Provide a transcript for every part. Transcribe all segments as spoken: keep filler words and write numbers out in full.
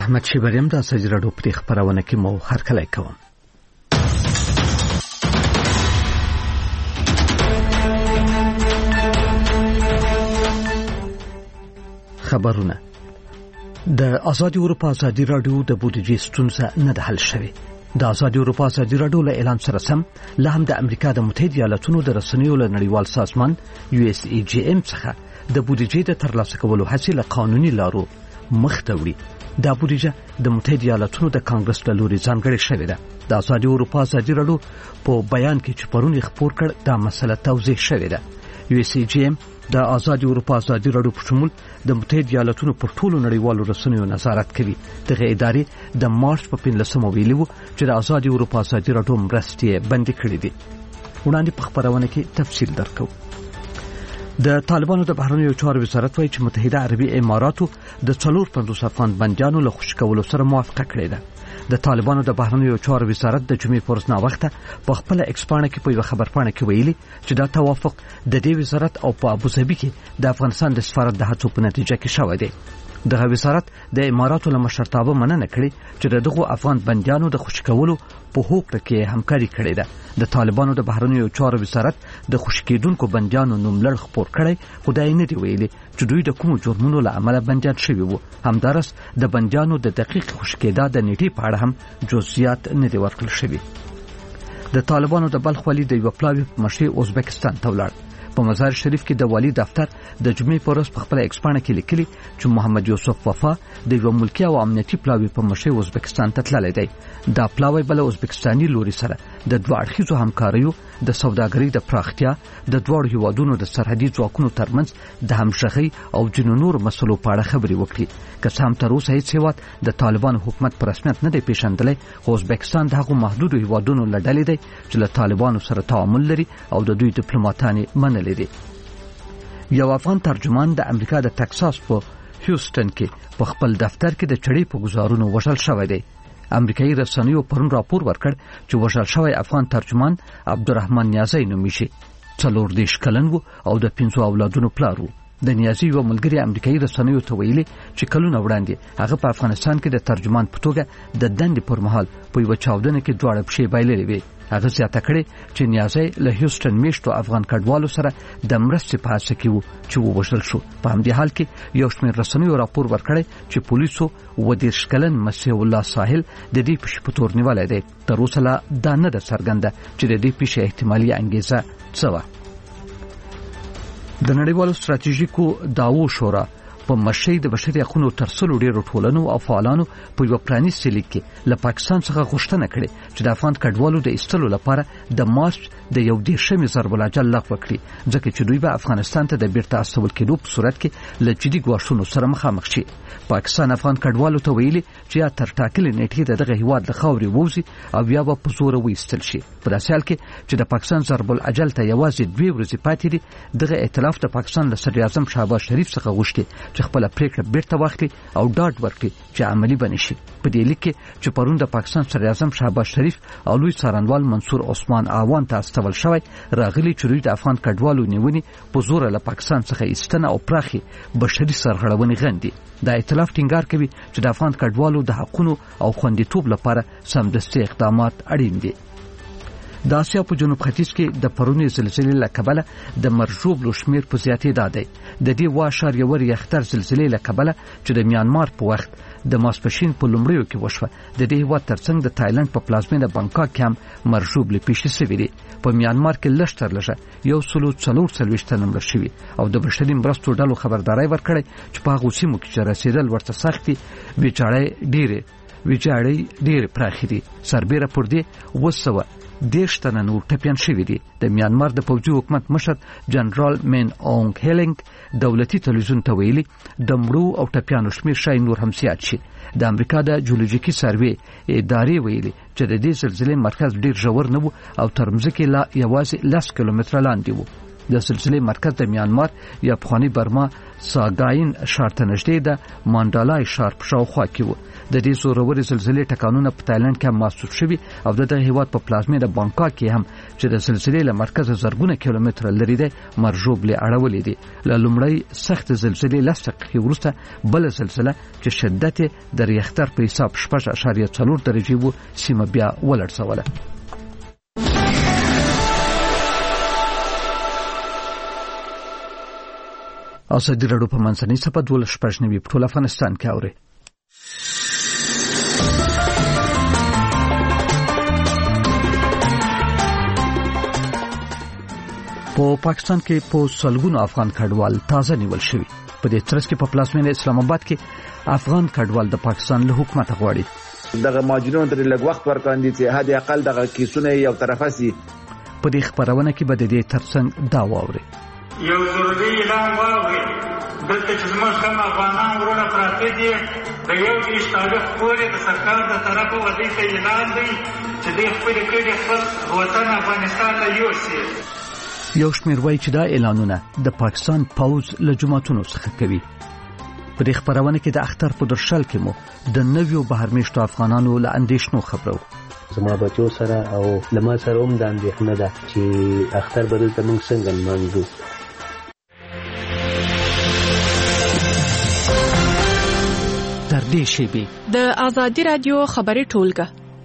احمد شیبریم د سجراډو په خبرونه کې مو هرکلی کوم. خبرونه د آزادي اروپا ازادي رادیو د بودیجې ستونزه نه ده حل شوې. د آزادي اروپا ازادي رادیو له اعلان سره سم له هم د امریکا د متحده ایالاتونو د رسنیو له نړیوال سازمان یو اس ای جی ام څخه د بودیجې د ترلاسه کولو هڅې له قانوني لارو مخ ته وړي. دا بودیجه د متحده ایالاتونو د کانګرس له لوري ځانګړې شوې ده. د آزادي اروپا ازادي رادیو په بیان کې چې پرون خبر کړ دا مسله توضیح شوې ده. یو اس ای جی ام د آزادي اروپا ازادي رادیو په شمول د متحده ایالاتونو پر ټولو نړیوالو رسنیو نظارت کوي. دغه ادارې د مارچ په پنځلسمه ویلي وو چې د آزادي اروپا ازادي رادیو مرستې بندي کړې دي. وړاندې په خبرونه کې تفصیل درکو. د طالبانو د بهرنیو چارو وزارت وايي چې متحده عربي اماراتو د څلور پنځوس افغان بندیانو له خوشی کولو سره موافقه کړې ده. د طالبانو د بهرنیو چارو وزارت د جمعې پر ورځ وخته په خپل ایکسپانه کې په خبرپاڼه کې ویلي چې دا توافق د دې وزارت او په ابوظبي کې د افغانستان د سفارت د هڅو په نتیجه کې شوی دی. دغه وزارت د اماراتو له مشرتابه مننه کړې چې دغه افغان بندیانو د خوشی کولو په هوکړه کې همکاري کړې ده. د طالبانو د بهرنیو چارو وزارت د خوشی کېدونکو بندیانو نوملړ خبر کړی، خدای نه دی ویلي چې دوی د کوم جرمونو له امله بندیان شوي وو. همدارس د بندیانو د دقیق خوشی کېدا د نیټې په اړه هم جزئیات نه دی ورکړل شوي. د طالبانو د بلخ والي د یو پلاوی په مشرۍ ازبکستان ته ولاړ. په مزار شریف کې د والی دفتر د جمعې پر ورځ په خپل ایکسپانه کې لیکلي چې محمد یوسف وفا د یو ملکی او امنیتي پلاوی په مشرۍ ازبکستان ته تللی دی. دا پلاوی بل ازبکستاني لوري سره د دوه اړخیزو همکاریو د سوداګرۍ د پراختیا د دوه هیوادونو د سرحدي ځواکونو ترمنځ د همغږۍ او جنو نور مسلو په اړه خبرې وکړي. که څه هم تر اوسه هیڅ هیواد د طالبانو حکومت په رسمیت نه دی پیژندلی، خو ازبکستان د هغو محدودو هیوادونو له ډلې دی چې له طالبانو سره تعامل لري او د دوی ډیپلوماټان یې منلي دي. یو افغان ترجمان د امریکا د ټکساس په هیوستن کې په خپل دفتر کې د چړې په گزارونو وژل شوی دی. امریکایي رسنیو پرون راپور ورکړ چې وژل شوی افغان ترجمان عبدالرحمن نیازی نومیږي. څلور دېرش کلن و او د پنځو اولادونو پلار و. د نیازی یو ملګری امریکایي رسنیو ته ویلي چې کلونه وړاندې هغه په افغانستان کې د ترجمان په توګه د دندې پر مهال په یو چاودنه کې دواړه پښې بایللې وې. هغه زیاته کړې چې نیازی له هیوستن میشتو افغان کډوالو سره د مرستې په هڅه کې وو چې ووژل شو. په همدې حال کې یو شمېر رسنیو راپور ورکړی چې پولیسو اووه دېرش کلن مسیح الله ساحل د دې پیښې په تور نیولی دی. تر اوسه لا دا نه ده څرګنده چې د دې پیښې احتمالي انګیزه څه وه. د نړیوالو ستراتیژیکو دعوو شورا په مشرۍ د بشري حقوقو تر څلو ډېرو ټولنو او فعالانو په یو پرانیستي لیک کې له پاکستان څخه غوښتنه کړې چې د افغان کډوالو د ایستلو لپاره د مارچ د یو دېرشمې ضرب العجل لغوه کړي، ځکه چې دوی به افغانستان ته د بیرته استول کېدو په صورت کې له جدي ګواښونو سره مخامخ شي. پاکستان افغان کډوالو ته ویلي چې یا تر ټاکلې نیټې د دغه هیواد له خاورې ووځي او یا به په زوره وایستل شي. په داسې حال کې چې د پاکستان ضرب العجل ته یوازې دوې ورځې پاتې دي، دغه ائتلاف د پاکستان له صدر اعظم شهباز شریف څخه غوښتي چې خپل پریکړه بیرته واخلي او ډاډ ورکړي چې عملی بنه شي. په دې لیک کې چې پرون د پاکستان صدر اعظم شهباز شریف او لوی څارنوال منصور عثمان اعوان ته استول شوی، راغلي چې دوی د افغان کډوالو نیونې په زور له پاکستان څخه ایستنه او پراخي بشري سرغړونې غندي. دا ائتلاف ټینګار کوي چې د افغان کډوالو د حقوقو او خوندیتوب لپاره سمدستي اقدامات اړین دي. د اسیا په جنوب ختیځ کې د پرونی زلزلې له کبله د مرجوب شمیر په زیاتېدا دی. د دې واشه یو ریختر زلزلې له کبله چې د میانمار په وخت د ماسپښین په لومړیو کې وشوه، د دې هیواد ترڅنګ د تایلند په پلازمینه بانکاک کې هم مرجوب لپیشي شوی دی. په میانمار کې لږ تر لږه یو سلو څلور څلوېښت تنه مړه شوي او د بشري مرستو ډلو خبرداري ورکړې چې په هغو سیمو کې چې رسېدل ورته سختي ویجاړۍ ډېرې ویجاړۍ ډېرې پراخې دي. سربیره پر دې اووه سوه دېرش تنه نور ټپیان شوي دي. د میانمار د پوځي حکومت مشر جنرال مین اونګ هیلنګ دولتي تلویزیون ته ویلي د مړو او ټپیانو شمیر شاید نور هم زیات شي. د امریکا د جیولوژیکي سروې ادارې ویلي چې د دې زلزلې مرکز ډیر ژور نه و او تر مځکې لا یوازې لس کیلومتره لاندې و. د سلسله مرکز د میانمار یا پخوانی برما ساګاین ښار ته نږدې د مانډالای ښار په شاوخوا کې و. د دې زورورې سلسله ټکانونه په تایلند کې محسوس شوي او د دغه هیواد په پلازمینه بانکاک کې هم چې د سلسله له مرکز زرګونه کیلومتره لري دی مرجوب له اړولې دي. له لومړی سخت زلزلې لس دقیقې وروسته بل سلسله چې شدت د ریختر په حساب شپږ اعشاریه څلور درجې وو سیمه بیا ولړزوله. ازادي راډیو په منځنۍ صفحه دولس شپږ نوي په ټول افغانستان کې اوري. په پاکستان کې په سلګونو افغان کډوال تازه نیول شوي. په دې ترڅ کې په پلازمینه اسلام آباد کې افغان کډوال د پاکستان له حکومت غواړي دغه ماجرون تر لږ وخت ورکاندي چې حد اقل دغه کیسونه یو طرفه سي. په دې خبرونه کې به د دې ترڅنګ دا واوري یو ضروري اعلان واوري دلته چې زموږ کوم افغانان ورونه پراته دي د یو دېرش تاریخ پورې د سرکار د طرفه ودې ته اعلان دی چې دوی خپلې کړي خپل وطن افغانستان ته یوسي. یو شمېر وایي چې دا اعلانونه د پاکستان پوځ له جماعتونو څخه کوي. په دې خبرونه کې د اختر په درشل کې مو د نویو بهرمېشتو افغانانو له اندېښنو خبرو. زما بچو سره او لما سره هم د اندېښنه ده چې اختر به دلته موږ څنګه لمانځو. تر دې شیبې د ازادي رادیو خبري ټولګه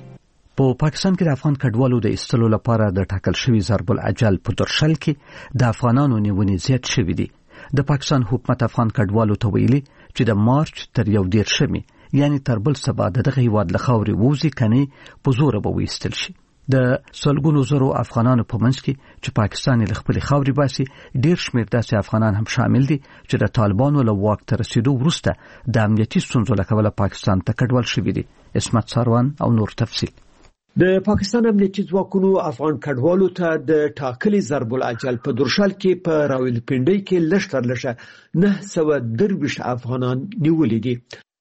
په پاکستان کې د افغان کډوالو د ایستلو لپاره د ټاکل شوی ضرب الاجل په درشل کې د افغانانو نیونې زیات شوې دي. د پاکستان حکومت افغان کډوالو ته ویلي چې د مارچ تر یو دیرشمې یعنی تر بل سبا دغه هیواد له خاورې ووزي کني په زور به وېستل شي. د سلګونو زرو افغانانو په منځ کې چې پاکستان له خپل خاورې باسي ډیر شمېر داسې افغانان هم شامل دي چې د طالبانو له واک ته رسیدو وروسته د امنیتي ستونزو له کبله پاکستان ته کډوال شوي دي. اسمت ساروان او نور تفصیل. د پاکستان امنیتي ځواکونو افغان کډوالو ته د ټاکلي ضرب الاجل په درشل کې په راولپنډۍ کې لږ تر لږه نه سوه درویشت افغانان نیولي دي.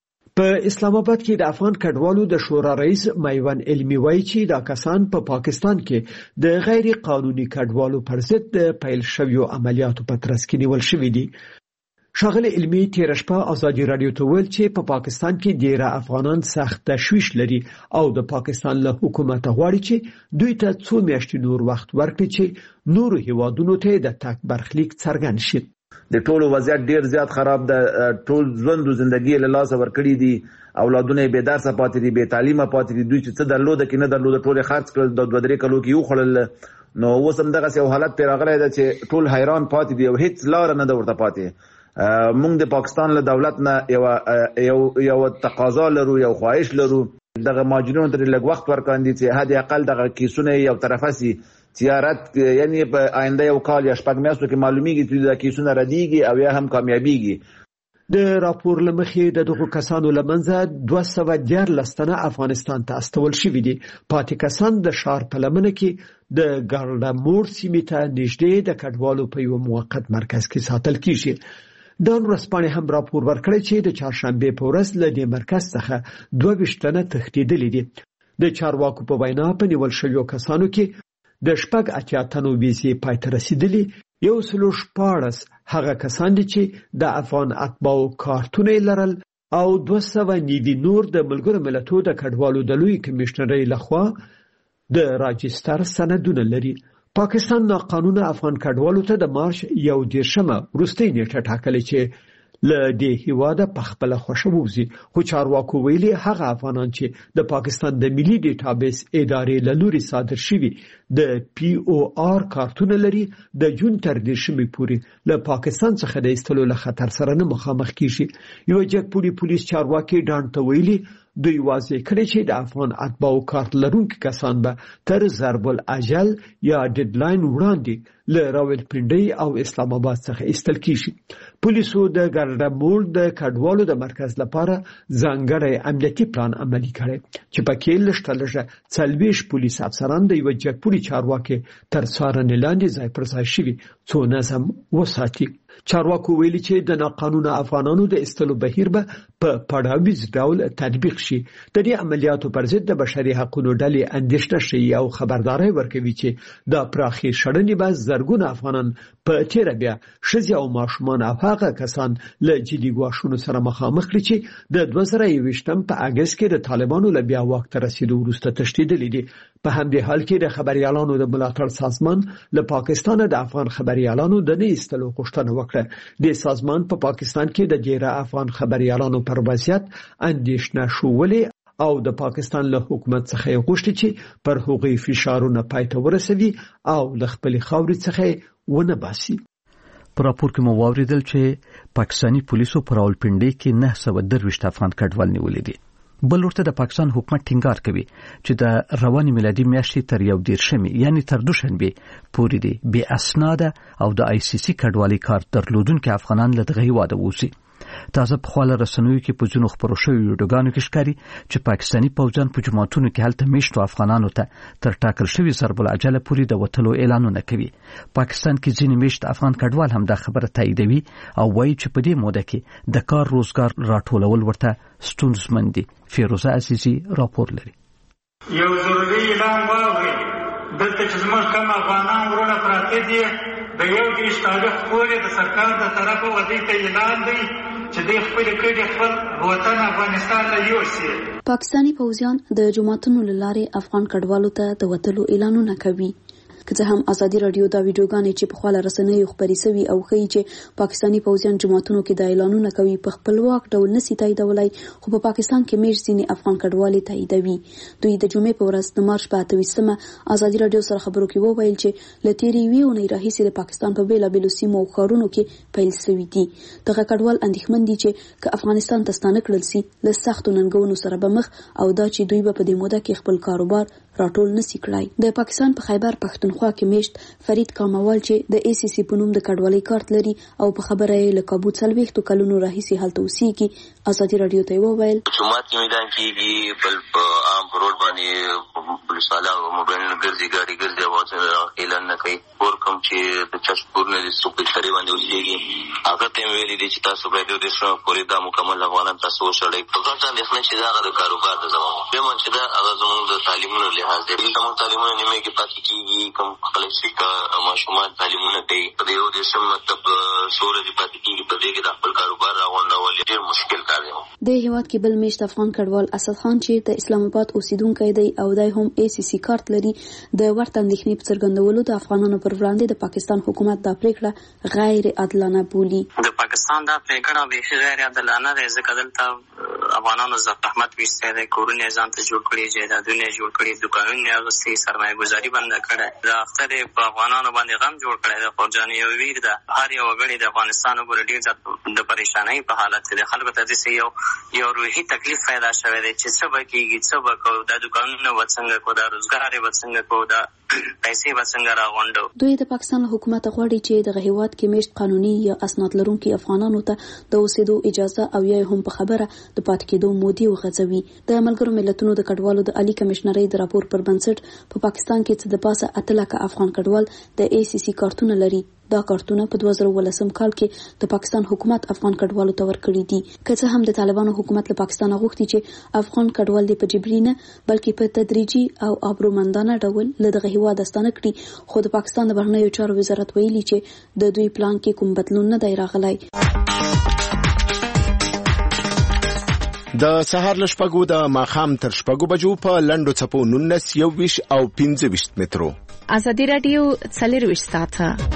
په اسلام آباد کې د افغان کډوالو د شورا رئیس میوان علمي وایي چې دا کسان په پا پاکستان کې د غیر قانوني کډوالو پر ضد د پیل شویو عملیاتو په ترڅ کې نیول شوي دي. ښاغلی علمي تېره شپه ازادي راډیو ته ویل چې په پا پاکستان کې ډیره افغانان سخت تشویش لري او د پاکستان له حکومت غواړي چې دوی ته څو میاشتې نور وخت ورکړي چې نورو هیوادونو ته د تګ برخلیک څرګند شي. د ټولو وضعیت ډیر زیات خراب ده. ټول ژوند او ژوندۍ له لاسه ورکړي دي. اولادونه بې درسه پاتې دي، بې تعلیمه پاتې دي. دوی چې څه درلوده کې نه درلوده ټول خرڅ کړل، د دوه درې کلو کې یو خړل. نو اوس هم دغه یو حالت تیر راغلی ده چې ټول حیران پاتې دي او هیڅ لار نه ده ورته پاتې. موږ د پاکستان له دولت نه یو یو یو تقاضا لرو، یو خواهش لرو. دغه ماجرون تر لږ وخت ورکاندي چې حد اقل دغه کیسونه یو طرفه سي. تیارت یعنی په آینده یو کال یا شپږ میاشتو کې معلومیږي چې دا کیسونه ردیږي او یا هم کامیابیږي. د راپور لمخې د دغو کسانو لمنځه دوه سوه دیارلس تنه افغانستان ته استول شوي دي. پاتې کسان د ښار په لمنه کې د ګارډامور سیمې ته نږدې د کډوالو په یو موقت مرکز کې ساتل کیږي. دا ورځپاڼې هم راپور ورکړی چې د چهارشنبې په ورځ له دې مرکز څخه دوه ویشت تنه تښتېدلي دي. د چارواکو په وینا په نیول شویو کسانو کې د شپږ اتیا تنو ویزې پای ته رسیدلي، یو سلو شپاړس هغه کسان دي چې د افغان اتباعو کارتونه لرل او دوه سوه نوي نور د ملګرو ملتونو د کډوالو د لوی کمشنرۍ لخوا د راجستر سندونه لري. پاکستان ناقانونه افغان کډوالو ته د مارچ یو دیرشمه وروستۍ نیټه ټاکلې چې له دې هیواده په خپله خوښه ووځي. خو چارواکو ویلي هغه افغانان چې د پاکستان د ملي ډیټابیس ادارې له لوري صادر شوي د پی او آر کارتونه لري د جون تر دیرشمې پورې له پاکستان څخه د ایستلو له خطر سره نه مخامخ کیږي. یو جګپوړي پولیس چارواکي ډانډ ته ویلي دوی واضح کړی چې د افغان اتباعو کارت لرونکي کسان به تر ضرب الاجل یا ډیډلاین وړاندې له راولپنډۍ او اسلام آباد څخه ایستل کیږي. پولیسو د ګارډامور د کډوالو د مرکز لپاره ځانګړی امنیتي پلان عملي کړی چې پکې لږ تر لږه څلوېښت پولیس افسران د یوه جګپوړي چارواکي تر څارنې لاندې ځای پر ځای شوي څو نظم وساتي. چارواکو ویلي چې د ناقانونه افغانانو د ایستلو بهیر به په پړاویز ډول تطبیق شي. د دې عملیاتو پر ضد د بشري حقوقو ډلې اندېښنه ښیي او خبرداری ورکوي چې دا پراخې شړنې به زرګونه افغانان په تیر بیا شذ او ماشومان او هغه کسان له جدي ګواښونو سره مخامخ کړي چې د دوه زره یوویشتم په اگست کې د طالبانو له بیا واک ته رسیدو وروسته تشدیدلې دي. په همدې حال کې د خبريالانو د ملاتړ سازمان له پاکستان د افغان خبريالانو د نه ایستلو غوښتنه وکړه. د سازمان په پا پاکستان کې د ډیره افغان خبريالانو پر وضعیت اندېښنه شولې او د پاکستان له حکومت څخه غوښتي چې پر هغوی فشارونه پای ته ورسوي او له خپل خاورې څخه ونه باسي. په راپور کې مو واوریدل چې پاکستاني پولیسو پر راولپنډي کې نه سوه درویشت افغان کډوال نیولې دي. بل ورته د پاکستان حکومت ټینګار کوي چې د رواني میلادي میاشتې تر یو دیرشمې یعنی تر دوشنبه پورې دي بې اسناد او د آی سی سی کډوالي کارت درلودونکو افغانان له دغه هیواده ووځي. تازه په خواله رسنوي کې په ځینو خبرو شویو ویډیوګانو کې ښکاري چې پاکستاني پوځیان په جماعتونو کې هلته میشتو افغانانو ته تر ټاکل شوي ضرب العجله پورې د وتلو اعلانونه کوي. پاکستان کې ځینې میشت افغان کډوال هم دا خبره تاییدوي او وایي چې په دې موده کې د کار روزګار راټولول ورته ستونزمن دي. فیروزه عزیزي راپور لري. یو ضروري اعلان واورئ دلته چې زموږ کوم افغانان ورونه پراته دي د یو دېرش تاریخ پورې د سرکار د طرفه ودې ته اعلان دی چې دوی خپل کړي خپل وطن افغانستان ته یوسي. پاکستاني پوځیان د جماعتونو له لارې افغان کډوالو ته د وتلو اعلانونه کوي. که څه هم ازادي رادیو دا ویډیوګانې چې په خواله رسنیو خپرې سوي او ښیي چې پاکستاني پوځیان جماعتونو کې د اعلانونه کوي په خپلواک ډول نسي تاییدولای، خو په پاکستان کې میشت ځینې افغان کډوالې تاییدوي. دوی د جمعې په ورځ د مارچ په اته ویشتمه ازادي رادیو سره خبرو کې وویل چې له تېرې یوې اونۍ راهیسې د پاکستان په بېلابېلو سیمو او ښارونو کې پیل سوي دي. دغه کډوال اندېښمن دي چې که افغانستان ته ستانه کړل سي له سختو ننګونو سره به مخ او دا چې دوی به په دې موده کې خپل کاروبار راټول نسی کړای. د پاکستان په خیبر پښتونخوا کې میشت فرید کاموال چې د ای سی سی په نوم د کډوالۍ کارت لري او په خبره یې له کابو څلوېښتو کلونو راهیسې هلته اوسېږي ازادي رادیو ته وویل جمعات کې میدان کېږي بل په عام روډ باندې پولیس والا موبایل ګرځي ګاډي ګرځي او اعلان نه کوي. اور کوم چې د چشپور نه د سوق سره باندې اوسېږي هغه ته ویلي دي چې تاسو باید د شنو پورې د مکمل افغانان تاسو وشړئ. په ځان باندې چې دا د کاروبار د زمو به مونږ چې دا هغه زموږ د تعلیمونو لحاظ دی زموږ تعلیمونه نیمه کې پاتې کېږي کوم خپل شرکت ماشومان تعلیمونه کوي په یو د سم مطلب شور دي پاتې کېږي په دې کې د خپل کاروبار راغونډول ډېر مشکل کار دی. د هیواد کې بل میشت افغان کډوال اسد خان چې د اسلام آباد اوسیدونکی دی او دای هم ای سی سی کارت لري د ورته اندېښنې په څرګندولو د افغانانو پر وړاندې د پاکستان حکومت دا پریکړه غیر عادلانه بولي. د پاکستان دا پریکړه به غیر عادلانه ده ځکه دلته افغانانو زحمت وشته د کورونه ځان ته جوړ کړي جایدادونه جوړ کړي دکانونه اغستې سرمایه گذاري بند کړه د اختر په افغانانو باندې غم جوړ کړی د خورجاني یو ویر ده هر یو غړي د افغانستان وګړي ډېر زیات د پریشانۍ په حالت کې د خلکو ته داسې یو یو روحي تکلیف پیدا شوی دی چې څه به کېږي څه به کوو دا دکانونه به څنګه کوو دا روزګار به څنګه کوو دا پیسې به څنګه راغونډو. دوی د پاکستان حکومت غواړي چې دغه هیواد کې میشت قانوني یا اسناد لرونکي افغانانو ته د اوسېدو اجازه او یا هم په خبره د پاتې کېدو مودې وغځوي. د ملګرو ملتونو د کډوالو د عالی کمشنرۍ د راپور پر بنسټ په پاکستان کې څه د پاسه اته لکه افغان کډوال د ای سی سی کارتونه لري. دا کارتونه په دوه زره ولسم کال کې د پاکستان حکومت افغان کډوالو ته ورکړي دي. که څه هم د طالبانو حکومت له پاکستان غوښتي چې افغان کډوال دې په جبري نه بلکې په تدریجي او آبرومندانه ډول له دغه هیواده ستانه کړي، خو د پاکستان د بهرنیو چارو وزارت ویلي چې د دوی پلان کې کوم بدلون نه دی راغلی. د سهار له شپږو د ماښام تر شپږو بجو په لنډو څپو نولس یوویشت او پنځه ویشت مترو ازادي رادیو څلرویشت ساعته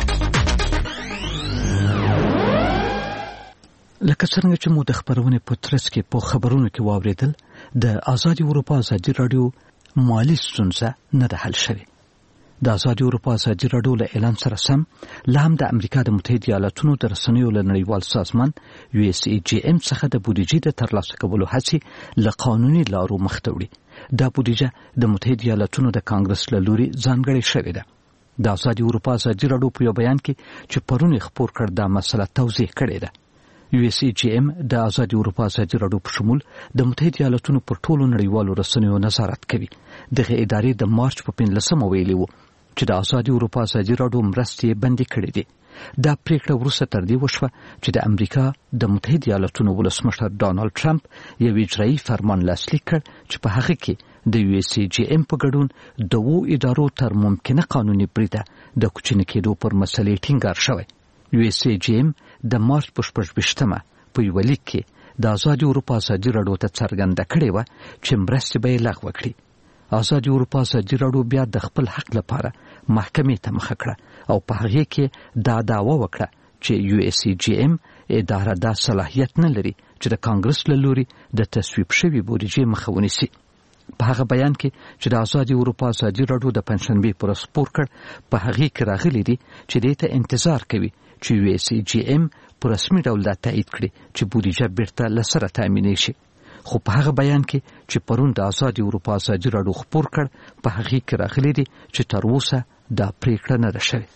لکه څنګه چې مو د خبرونې په ترڅ کې په خبرونو کې واوریدل د آزادي اروپا ازادي رادیو مالی ستونزه نه ده حل شوې. د آزادي اروپا ازادي رادیو له اعلان سره سم لا هم د امریکا د متحده ایالاتونو د رسنیو له نړیوال سازمان یو اس ای جی ام څخه د بودیجې د ترلاسه کولو هڅې له قانوني لارو مخ ته وړي. دا بودیجه د متحده ایالاتونو د کانګرس له لوري ځانګړې شوې ده. د آزادي اروپا ازادي رادیو په یو بیان کې چې پرون خبر کړ دا مسله توضیح کړې ده. یو اس ای جی ام د آزادي اروپا ازادي رادیو په شمول د متحده ایالاتونو پر ټولو نړیوالو رسنیو نظارت کوي. دغه ادارې د مارچ په پنځلسمه ویلي وو چې د آزادي اروپا ازادي راډیو مرستې بندي کړې دي. دا پریکړه وروسته تر دې وشوه چې د امریکا د متحده ایالاتونو ولسمشر ډانلډ ټرمپ یو اجرایي فرمان لاسلیک کړ چې په هغه کې د یو اس جی ام په ګډون د وو ادارو تر ممکنه قانوني بریده د کوچنی کېدو پر مسلې ټینګار شوی. یو اس جی ام د مارچ په شپږمه په یو لیک کې د آزادي اروپا ازادي راډیو ته څرګنده کړې و چې مرستې به یې لغوه کړي. آزادي اروپا ازادي راډیو بیا د خپل حق لپاره محکمې ته مخه کړه او په هغه کې دا دعوه وکړه چې یو اس جی ام اداره دا صلاحیت نه لري چې د کانګرس له لوري د تصویب شوی بودیجې مخه ونیسي. په هغه بیان کې چې د آزادي اروپا ازادي راډیو د پنځشنبه پر سپور کړ په هغه کې راغلي دي چې دې ته انتظار کوي چې یو اس جی ام پر رسمي ډول دا تایید کړي چې بودیجه بیرته لسره تامین شي. خو په هغه بیان کې چې پرون د آزادي اروپا ازادي راډیو خپور کړ په هغه کې راغلي دي چې تر اوسه دا پریکړه نه ده شوې.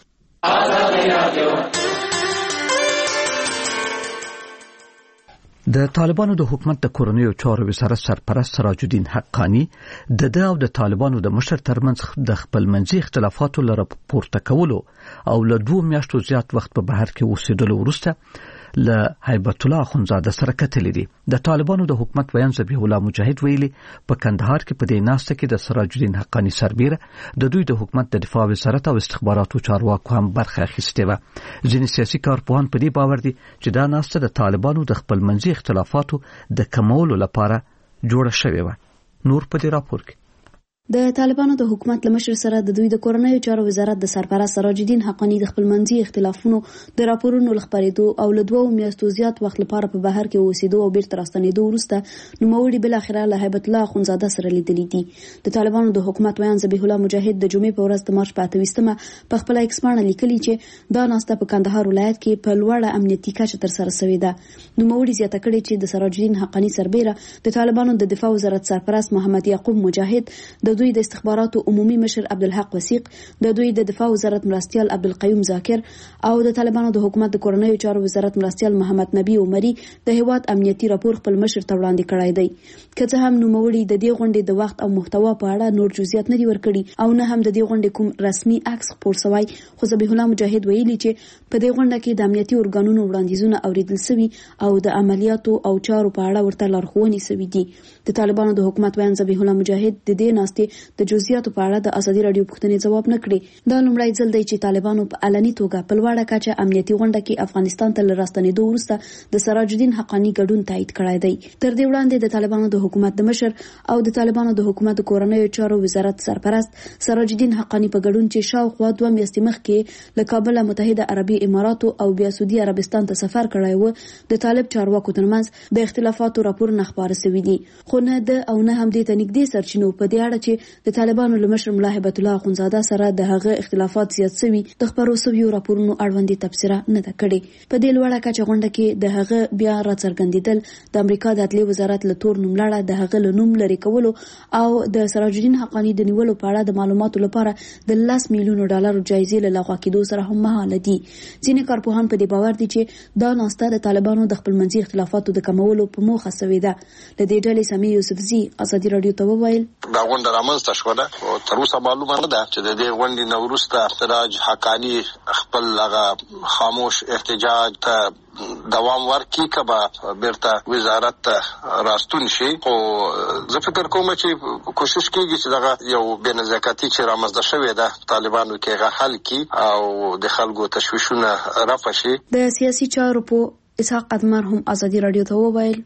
د طالبانو د حکومت د کورنیو چارو وزارت سرپرست سراج الدین حقانی د د او د طالبانو د مشر ترمنځ د خپل منځي اختلافاتو لپاره پورته کولو او له دوه میاشتو زیات وخت په بهر کې اوسېدلو وروسته له هیبت الله اخونزاده سره کتلې دي. د طالبانو د حکومت ویان ذبیح الله مجاهد ویلي په کندهار کې په دې ناسته کې د سراج الدین حقانی سربیره د دوی د حکومت د دفاع وزارت او استخباراتو چارواکو هم برخه اخیستې وه. ځینې سیاسي کارپوهان په دې باور دي چې دا ناسته د طالبانو د خپل منځي اختلافاتو د کمولو لپاره جوړه شوې وه. نور په دې راپور کې د طالبانو د حکومت لمشر سره د دوی د کورنیو چارو وزارت د سرپرست سراج الدین حقانی د خپل منځي اختلافونو د راپورونو لخبرېدو او له دوه میاشتو زیات وخت لپاره په بهر کې اوسېدو او بیرته راستنېدو وروسته نوموړي بل اخره له هیبت الله اخونزاده سره لیدلي دي. د طالبانو د حکومت ویان ذبیح الله مجاهد د جمعې په ورځ د مارچ په اتویستمه په خپل ایکس باندې لیکلي چې دا ناسته په کندهار ولایت کې په لوړه امنیتي کچه تر سره شوې ده. نوموړي زیاته کړې چې د سراج الدین حقانی سربیره د طالبانو د دفاع وزارت سرپرست محمد یعقوب مجاهد د دوی د استخباراتو عمومي مشر عبدالحق وثیق د دوی د دفاع وزارت مرستیال عبدالقیوم ذاکر او د طالبانو د حکومت د کورنیو چارو وزارت مرستیال محمد نبی عمری د هیواد امنیتي راپور خپل مشر ته وړاندې کړی دی. که څه هم نوموړي د دې غونډې د وخت او محتوا په اړه نور جزئیات نه دي ورکړي او نه هم د دې غونډې کوم رسمي عکس خپور شوی، خو ذبیح الله مجاهد ویلي چې په دې غونډه کې د امنیتي ارګانونو وړاندیزونه اوریدل شوي او د عملیاتو او چارو په اړه ورته لارښوونې شوي دي. د طالبانو د حکومت ویان ذبیح الله مجاهد د دې ناستې د جزئیاتو په اړه د ازادي راډیو پوښتنې ځواب نه کړي. دا لومړی ځل دی چې طالبانو په علني توګه په لوړه کچه امنیتي غونډه کې افغانستان ته راستنېدو وروسته د سراج الدین حقانی ګډون تایید کړی دی. تر دې وړاندې د طالبانو د حکومت د مشر او د طالبانو د حکومت د کورنیو چارو وزارت سرپرست سراج الدین حقانی په ګډون چې شاوخوا دوه میاشتې مخکې له کابل متحده عربي اماراتو او بیا سعودي عربستان ته سفر کړی و، د طالب چارواکو ترمنځ د اختلافاتو راپورونه خپاره شوي دي. خو نه د او نه هم د تنګدې سرچینو په دې اړه چې د طالبانو لمشر ملا هیبت الله اخونزاده سره د هغه اختلافات زیات شوي د خبرو شویو راپورونو اړوندې تبصره نه ده کړې. په دې لوړه کچه غونډه کې د هغه بیا راڅرګندېدل د امریکا د عدلي وزارت له تور نوملړه د هغه له نوم لرې کولو او د سراج الدین حقانی د نیولو په اړه د معلوماتو لپاره د لس میلیونو ډالرو جایزې له لغوه کېدو سره هم مهاله دي. ځینې کارپوهان په دې باور دي چې دا ناسته د طالبانو د خپل منځي اختلافاتو د کمولو په موخه شوې ده. له دې ډلې سمیع یوسفزي ازادي راډیو ته وویل دا غونډه رامنځته شوه او تر اوسه معلومه نه ده چې د دې غونډې نه وروسته سراج حقانی خپل هغه خاموش احتجاج ته دوام ورکړي که به بیرته وزارت ته راستون شي. خو زه فکر کوم چې کوشش کېږي چې دغه یو بې نزاکتي چې رامنځته شوې ده طالبانو کې هغه حل کړي او د خلکو تشویشونه رفع شي. د سیاسي چارو په اسحاق ادمر هم ازادي راډیو ته وویل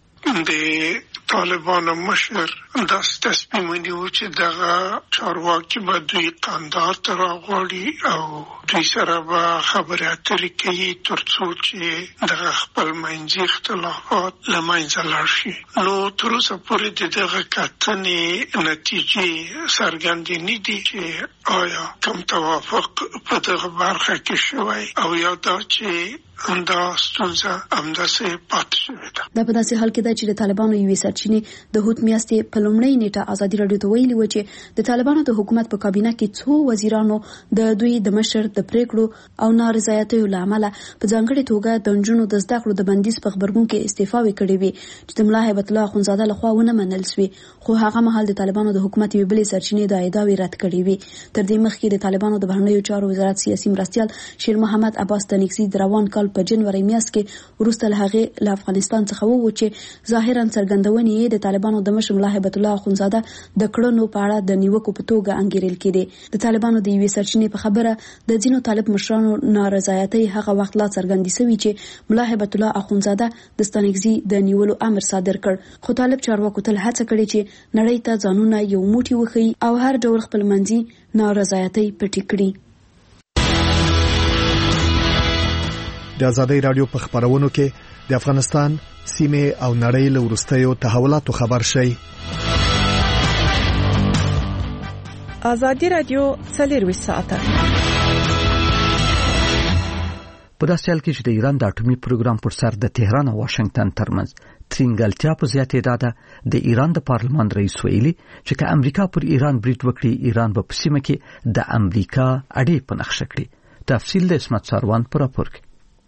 د طالبانو مشر داسې تصمیم ونیو چې دغه چارواکي به دوی کندهار ته راغواړي او دوی سره به خبرې اترې کوي تر څو چې دغه خپل منځي اختلافات له منځه لاړ شي. نو تر اوسه پورې د دغه کتنې نتیجې څرګندې نه دي چې آیا کوم توافق په دغه برخه کې شوی او یا دا چې همدا ستونزه همداسې پاتې شوې ده. دا په داسې حال کې ده چې د طالبانو یوې سرچینې د هوت میاشتې په لومړۍ نیټه ازادي راډیو ته ویلي و چې د طالبانو د حکومت په کابینه کې څو وزیرانو د دوی د مشر د پریکړو او نارضایتیو له امله په ځانګړې توګه د نجونو د زده کړو د بندیز په خبرګون کې استعفاوې کړې وي چې د ملا هیبت الله اخونزاده لخوا ونه منل شوې، خو هغه مهال د طالبانو د حکومت یوې بلې سرچینې د ادعاوې رد کړې وي. تر دې مخکې د طالبانو د بهرنیو چارو وزارت سیاسي مرستیال شیر محمد عباس تنګزي د روان کال په جنوري میاشت کې وروسته له هغې له افغانستان څخه ووت چې ظاهرا څرګندونې یې د طالبانو د مشر ملا هیبت الله اخونزاده د کړنو په اړه د نیوکو په توګه انګیرل کېدې. د طالبانو د یوې سرچینې په خبره د ځینو طالب مشرانو نارضایتۍ هغه وخت لا څرګندې شوې چې ملا هیبت الله اخونزاده د ستانکزي د نیولو امر صادر کړ، خو طالب چارواکو تل هڅه کړې چې نړۍ ته ځانونه یو موټی وښيي او هر ډول خپلمنځي نارضایتۍ پټې کړي. د ازادۍ راډیو په خبرونو کې د افغانستان سیمه او نړۍ له وروستیو تحولاتو خبر شئ. ازادي راډیو څلرویشت ساعته په داسې حال کې چې د ایران د اټومي پروګرام پر سر د تهران او واشنگټن ترمنځ ترینګلتیا په زیاتې ده، د ایران د پارلمان رئیس ویلي چې که امریکا پر ایران برید وکړي ایران به په سیمه کې د امریکا اډې په نقشه کړي. تفصیل د اسمت ساروان پر راپور کې.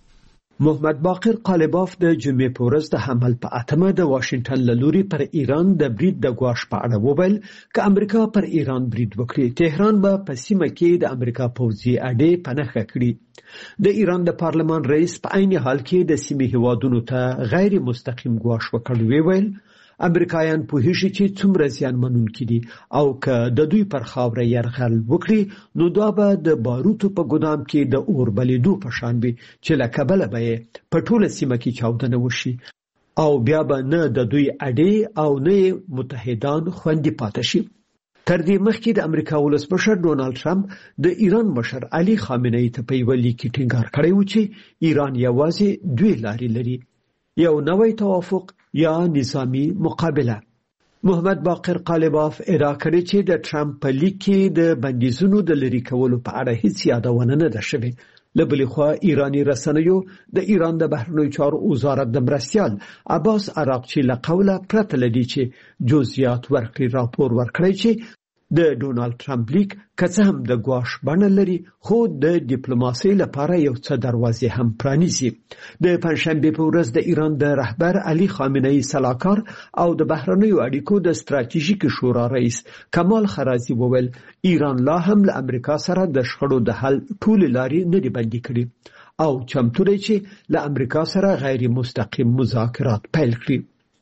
محمد باقر قالباف د جمعې په ورځ د حمل په اتمه د واشنگټن له لوري پر ایران د برید د ګواښ په اړه وویل چې امریکا پر ایران برید وکړي تهران به په سیمه کې د امریکا پوځي اډې په نښه کړي. د ایران د پارلمان رئیس په عین حال کې د سیمې هیوادونو ته غیر مستقیم ګواښ وکړ. ویل امریکایان په هیڅ چې څومره زیان منونکي دي او که د دوی پر خاوره يرغل وکړي نو دا به د باروتو په ګدام کې د اور بلیدو په شان وي چې لکه بل به په ټوله سیمه کې چاودنه وشي او بیا به نه د دوی اډې او نه متحدان خوندي پاتې شي. تر دې مخکې د امریکا ولسمشر ډونالد ټرمپ د ایران مشر علي خامنه ای ته په یو لیک کې ټینګار کړی و چې ایران یوازې دوی لارې لري، یو نوی توافق یا نظامی مقابله. محمد باقر قالباف ادعا کړې چې د ټرمپ په لیک کې د بندیزونو د لرې کولو په اړه هیڅ یادونه نه ده شوې. له بلې خوا ایرانی رسنیو د ایران د بهرنیو چارو وزارت د مرستیال عباس عراقچی له قوله پرته لدی چې جزئیات ورکړي راپور ورکړي چې د ډونالد ټرمپ لیک که څه هم د ګواښ بڼه لري خو د ډیپلوماسۍ لپاره یو څه دروازې هم پرانیزي. د پنځشنبه په ورځ د ایران د رهبر علي خامنه ای سلاکار او د بهرنیو اړیکو د ستراتیژیک شورا رئیس کمال خرازی وویل ایران لا هم له امریکا سره د شخړو د حل ټول لارې نه دی بندي کړي او چمتو دی چې له امریکا سره غیر مستقیم مذاکرات پیل کړي.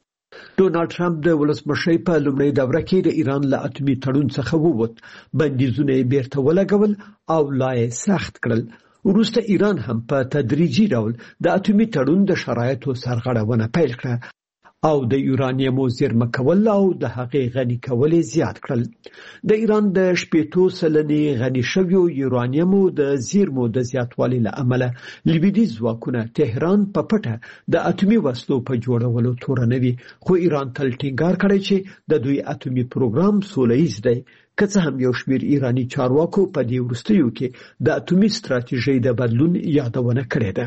ډونالد ټرمپ د ولسمشر په لومړۍ دوره کې د ایران له اټومي تړون څخه ووت، بندیزونه یې بیرته ولګول او لا یې سخت کړل. وروسته ایران هم په تدریجي ډول د اټومي تړون د شرایطو سرغړونه پیل کړه او د یورانیم زیرمه کول او د هغې غني کول زیات کړل. د ایران د شپېتو سلنې غني شویو یورانیمو د زیرمو د زیاتوالي له امله لویدیځ ځواکونه تهران په پټه د اټومي وسلو په جوړولو تورنوي، خو ایران تل ټینګار کړی چې د دوی اټومي پروګرام سوله‌ییز دی. که څه هم یو شمېر ایرانی چارواکو په دې وروستیو کې د اټومي ستراتیژۍ د بدلون یادونه کړې ده.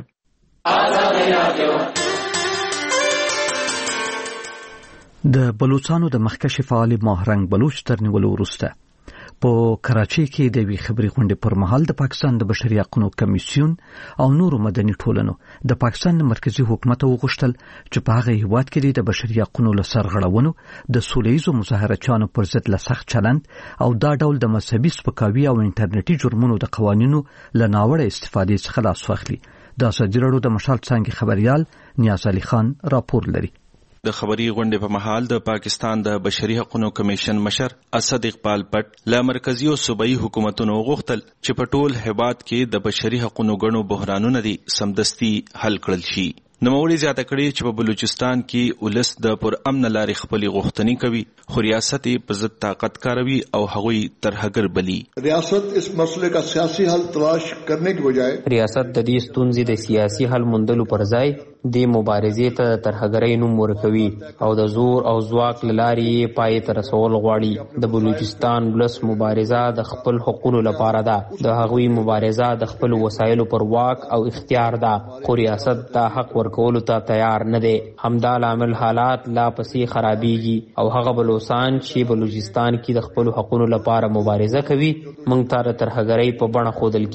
د بلوچستانو د مخکښ فعال ماهرنګ بلوچ تر نیولو وروسته په کراچۍ کې د وی خبري غونډې پر مهال د پاکستان د بشري حقوقو کمیسیون او نورو مدني ټولنو د پاکستان مرکزی حکومت وغوښتل چې په هغه هیواد کې د بشري حقوقو له سرغړونو د سولهییزو مظاهرچیانو پر ضد له سخت چلند او دا ډول د مذهبي سپکاوي او انټرنیټي جرمونو د قوانینو له ناوړه استفادې څخه لاس واخلي. د ازادي راډیو د مشال څنګه خبريال نیاز علي خان راپور لري. د خبري غونډې په محل د پاکستان د بشري حقوقو کمیشن مشر اسد اقبال پټ له مرکزی او صوبایي حکومتونو غوښتل چې په ټول هیواد کې د بشري حقوقو غنو بحرانونه دي سمدستي حل کړل شي. نوموړي زیاته کړې چې په بلوچستان کې ولس د پر امن لارې خپلې غوښتنې کوي خو ریاست په ضد طاقت کاروي او هغوی ترهګر بلی. ریاست اس مسئلے کا سیاسی حل تلاش کرنے کی بجائے ریاست د دې ستونزې د سیاسي حل موندلو پر ځای د مبارزې ته ترهګرۍ نوم ورکوي او د زور او ځواک له لارې یې پای ته رسول غواړي. د بلوچستان ولس مبارزه د خپل حقونو لپاره ده. د هغوی مبارزه د خپل وسایلو پر واک او اختیار ده، خو ریاست دا حق ورکولو ته تیار نه دی. همدا لامل حالات لا پسې خرابېږي او هغه بلوچستان چې بلوچستان کې د خپل حقونو لپاره مبارزه کوي موږ ته د ترهګرۍ په بڼه ښودل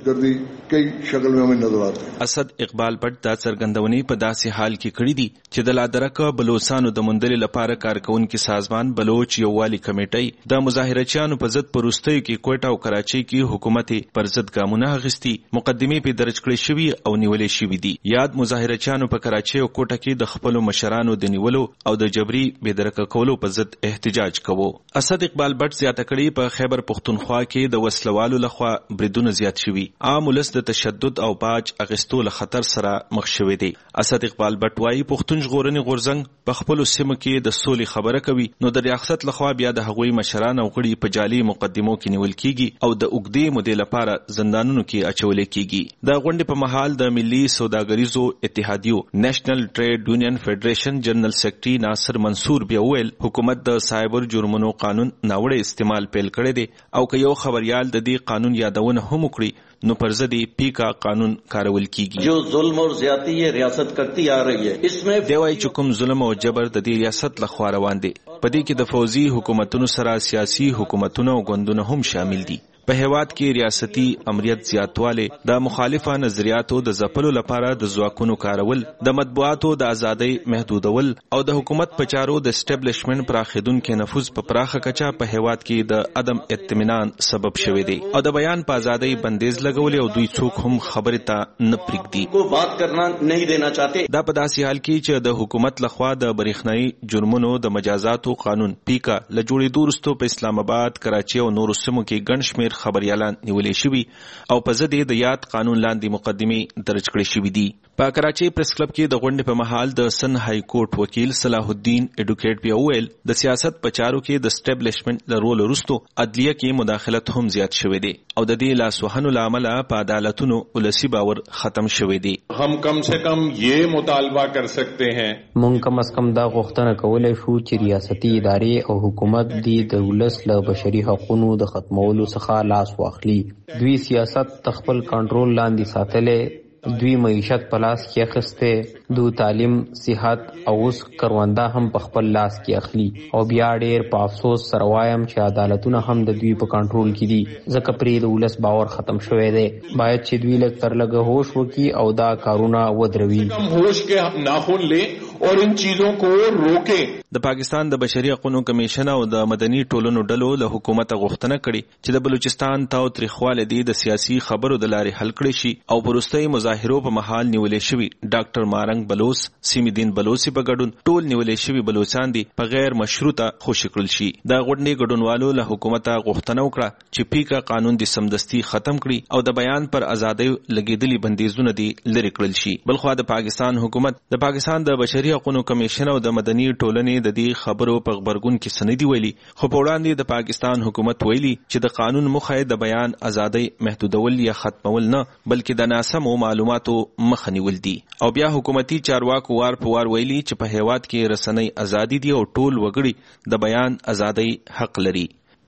کیږي. اسد اقبال پټ دا څرګندونې په داسې حال کې کړې دي چې د لادرکه بلوچستانو د موندلې لپاره کارکونکو سازمان بلوچ یووالي کمیټې د مظاهرچیانو په ضد پروستیو کې کوټه او کراچۍ کې حکومت پر ضد ګامونه اخیستي، مقدمې په درج کړې شوي او نیولې شوي دي. یاد مظاهرچیانو په کراچۍ او کوټه کې د خپل مشرانو د نیولو او د جبري بېدرکه کولو په ضد احتجاج کوو. اسد اقبال پټ زیاته کړې په خیبر پښتونخوا کې د وسلوالو لخوا بریدونه زیات شوي، عام ولس د تشدد او باج اخیستو له خطر سره مخ شوی دی. اسد اقبال پټ وايي پښتون ژغورنې غورځنګ په خپل سیمه کې د سولې خبره کوي، نو د ریاست لخوا بیا د هغوی مشران او غړي په جعلي مقدمو کې نیول کیږي او د اوږدې مودې لپاره زندانونو کې اچول کیږي. د غونډې په مهال د ملي سوداګریزو اتحادیو نېشنل ټریډ یونین فدریشن جنرال سیکرټري ناصر منصور بیا ویل حکومت د سایبر جرمونو قانون ناوړه استعمال پیل کړی دی او که یو خبريال د دې قانون یادونه هم وکړي نو پر ضد پیکا قانون کارول کیږي. جو ظلم اور زیاتی یہ ریاست کرتی آ رہی ہے اس میں دیوای چکم ظلم او جبر د دې ریاست لخوا روان دي. پدې کې د فوزي حکومتونو سره سیاسي حکومتونو او ګوندونو هم شامل دي. په هیواد کې ریاستي امریت زیاتواله، د مخالفه نظریاتو د ځپلو لپاره د ځواکونو کارول، د مطبوعاتو د ازادۍ محدودول او د حکومت په چارو د اسټابلیشمنت پراخیدونکو نفوذ په پراخه کچه په هیواد کې د عدم اطمینان سبب شوی دی او د بیان په ازادۍ بندیز لګولې او دوی څوک هم خبره ته نه پریږدي. کو بات کرنا نه دینا چاہتے. دا په داسې حال کې چې د حکومت لخوا د برېښنايي جرمونو د مجازاتو قانون پیکا له جوړېدو وروسته په اسلام آباد، کراچۍ او نورو سیمو کې ګڼ شمېر خبريالان نیولې شوي او په ضد د یاد قانون لاندې مقدمې درج کړې شوې دي. په کراچۍ پریس کلب کې د غونډې په مهال د سن های کورټ وکیل صلاح الدین اډوکیټ بیا ویل د سیاست په چارو کې د اسټابلیشمنت له رول وروسته عدلیه کې مداخلت هم زیات شوی دی او د دې لاسوهنو له امله په عدالتونو ولسی باور ختم شوی دی. هم کم سے کم یہ مطالبه کر سکتے ہیں مونږ کم از کم دا غوښتنه کولای شو چې ریاستي ادارې او حکومت د ولس له بشري حقوقو د ختمولو څخه لاس واخلي. دوی سیاست تخپل کنټرول لاندې ساتلې، دوی معیشت په لاس کې اخیسته، دو تعلیم، صحت او اوس کرونده هم په خپل لاس کې اخلي او بیا ډېر په افسوس سره وایم چې عدالتونه هم د دوی په کنټرول کې دي ځکه پرې د ولس باور ختم شوی دی. باید چې دوی لږ تر لږه هوش وکړي او دا کارونه ودروي. هوش کې ناخن لې اور ان چیزوں کو روکے. د پاکستان د بشري حقوقو کمیشن او د مدني ټولنو ډلو له حکومت غوښتنه کړې چې د بلوچستان تاو تاریخواله دي د سیاسي خبرو د لارې حل کړي شي او پروستۍ مظاهرو په محل نیولې شوی ډاکټر مارنګ بلوچ، سیمی الدین بلوچ په ګډون ټول نیولې شوی بلوچستان دي په غیر مشروطه خوشی کړل شي. د غونډې ګډونوالو له حکومت غوښتنه وکړه چې پیکا قانون د سمدستي ختم کړي او د بیان پر ازادۍ لګیدلي بندیزونه دي لري کړل شي. بلخو د پاکستان حکومت د پاکستان د بشري حقوقو کمیشن او د مدني ټولنې د دې خبرو په خبرګون کې سندې ویلي، خو په وړاندې د پاکستان حکومت ویلي چې د قانون مخه د بیان ازادۍ محدودول یا ختمول نه بلکې د ناسمو معلوماتو مخه نیول دي. او بیا حکومتي چارواکو وار په وار ویلي چې په هیواد کې رسنۍ ازادي دي او ټول وګړي د بیان ازادۍ حق لري.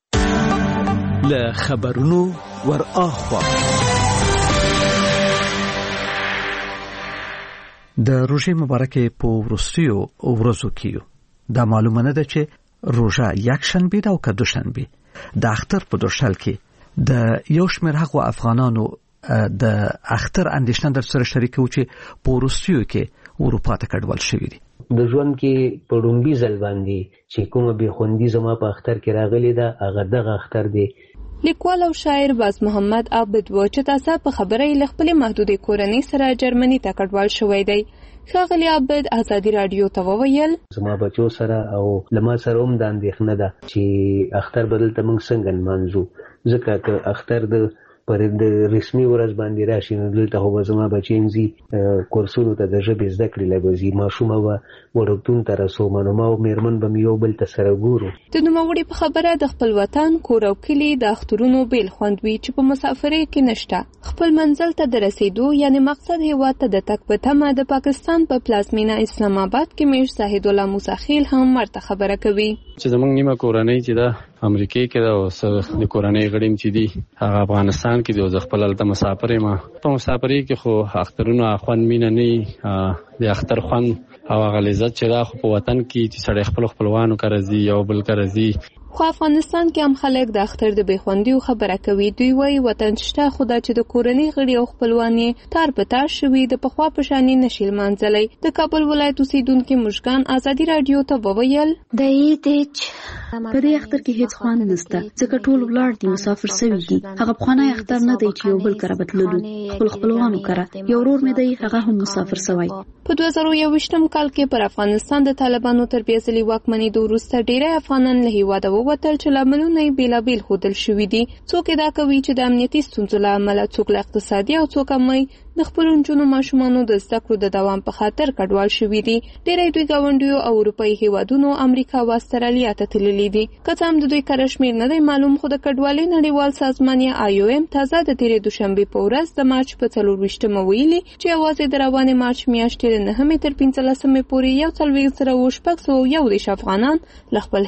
له خبرونو ور اخوا د روژې مبارکې په وروستیو ورځو کې دا معلومه نه ده چې روژه یک شنبه ده او که دوشنبه. د اختر په دوشل کې د یو شمېر هغو افغانانو د اختر اندېښنه در سره شریکو چې په وروستیو کې اروپا ته کډوال شوي دي. د ژوند کې په لومړي ځل باندې چې کومه بېخوندي زما په اختر کې راغلې ده هغه دغه اختر دی. لیکوال او شاعر باز محمد عابد و چې تاسو په خبره له خپل محدودې کورنۍ سره جرمني ته کډوال شوی دی. ښاغلی عابد ازادي رادیو ته وویل زما بچو سره او لما سره هم د اندېښنه ده چې اختر بدل ته موږ څنګه نمانځو ځکه که اختر د پر د رسمي ورځ باندې راشي نو دلته خو زما بچی زی کورسونو ته د ژبې زده کړې لګوي ماشومه و ورکتون تر سو منو او میرمن به یو بل ته سره ګورو. د نوموړي په خبره د خپل وطن کور او کلی د اخترونو بیل خوندوي چې په مسافرۍ کې نشته. خپل منزل ته د رسیدو یعنی مقصد هیواد ته د تک په تمه د پاکستان په پلازمینه اسلام آباد کې میر زاهد الله موسی خیل هم مرته خبره کوي چې زمونږ نیمه کورنۍ چې دا امریکای کې دا اوس د کورنۍ غړي چې دي هغه افغانستان کې د خپل الته مسافر ما په مسافرۍ کې خو اخترونو اخوان مینه نه د اختر خوان او هغه لذت چې دا خو په وطن کې چې سړی خپل خپلوانو کارزي یو بل کارزي. خو افغانستان کې هم خلک د اختر د بېخوندیو خبره کوي. دوی وایي وطن شته خو دا چې د کورنۍ غړي او خپلوان یې تار په تار شوي د پخوا په شانې نشي لمانځلی. د کابل ولایت اوسېدونکي مشکان ازادي راډیو ته وویل د عید په دې اختر کې هیڅ خوند نشته ځکه ټول ولاړ دي مسافر سوي دي. هغه پخوانی اختر نه دی چې یو بل کره بتللو خپل خپلوانو کره یو ورور مې دی هغه هم مسافر سوی. په دوه زره یوویشتم کال کې پر افغانستان د طالبانو تر بیځلي واکمنېدو وروسته ډېری افغانان له هېواده ووتل چې لاملونه یې بېلابېل ښودل شوي دي. څوک دا کوي چې د امنیتي ستونزو له امله څوک له اقتصادي او څوک هم د خپلو نجونو ماشومانو د زده کړو د دوام په خاطر کډوال شوي دي. ډېری دوی ګاونډیو او اروپایي هېوادونو امریکا او استرالیا ته تللي دي. که څه هم د دوی کره شمېر نه دی معلوم خو د کډوالۍ نړیوال سازمان یا آی او ایم تازه د تېرې دوشنبې په ورځ د مارچ په څلرویشتمه ویلي چې یوازې د روانې مارچ میاشتې له نهمې تر پنځلسمې پورې یو څلوېښت زره شپږ سوه یو دېرش افغانان له خپل